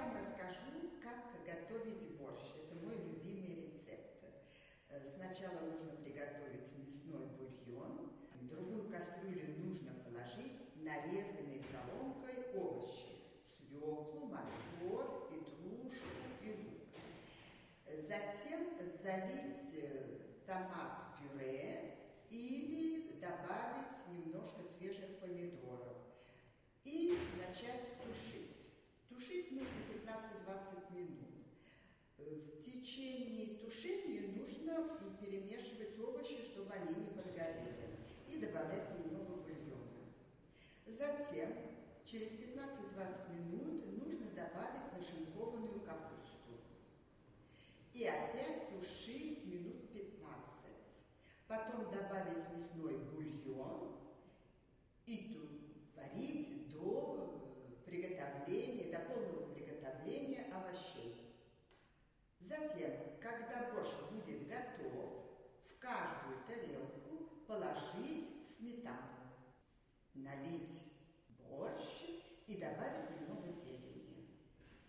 вам расскажу, как готовить борщ. Это мой любимый рецепт. Сначала нужно приготовить мясной бульон. В другую кастрюлю нужно положить нарезанные соломкой овощи. Свеклу, морковь, петрушку и лук. Затем залить томат-пюре или добавить немножко свежих помидоров и начать тушить. Тушить нужно 15-20 минут. В течение тушения нужно перемешивать овощи, чтобы они не подгорели, и добавлять немного бульона. Затем, через 15-20 минут, нужно добавить нашинкованную капусту. И опять тушить минут 15. Потом добавить мясной бульон и варить до полного приготовления овощей. Затем, когда борщ будет готов, в каждую тарелку положить сметану, налить